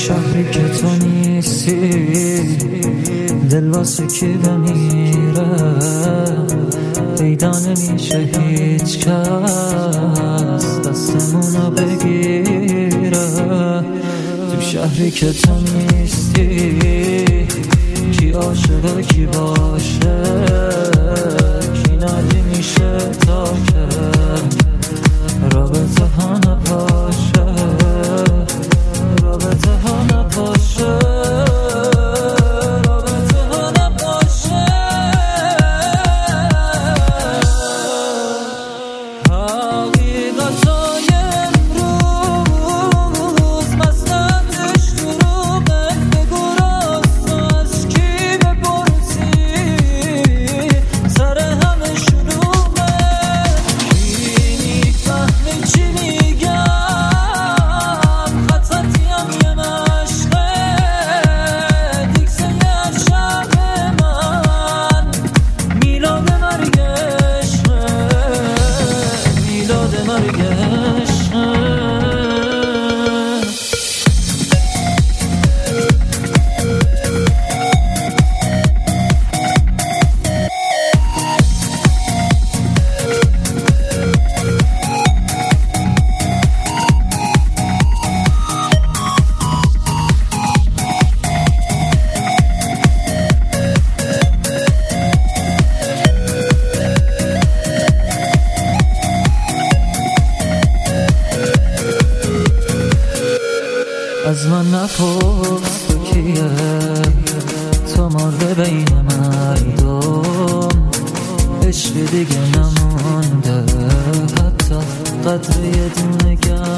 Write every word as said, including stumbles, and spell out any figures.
شهری که تو نیستی دل واسه کی بمیره، پیدا نمیشه هیچ کس دستمونو بگیره. تو شهری که تو نیستی کی عاشقه کی باشه، کی ندی میشه تا که رابطه ها نپاشه، رابطه ها نپاشه، رابطه ها نپاشه. حقیقتای امروز مسئلتش دروغه، بگو راست از کی بپرسی سر همه شلوغه. کی میفهمه چی میگم، خطتیم یه مشقه، دیکسه یه شب من میلاد مرگ عشقه، میلاد مرگ عشقه. از من نپرس تو کیه، تو مرده بین مردم، عشق دیگه نمونده، حتی قدر یه دونه گرد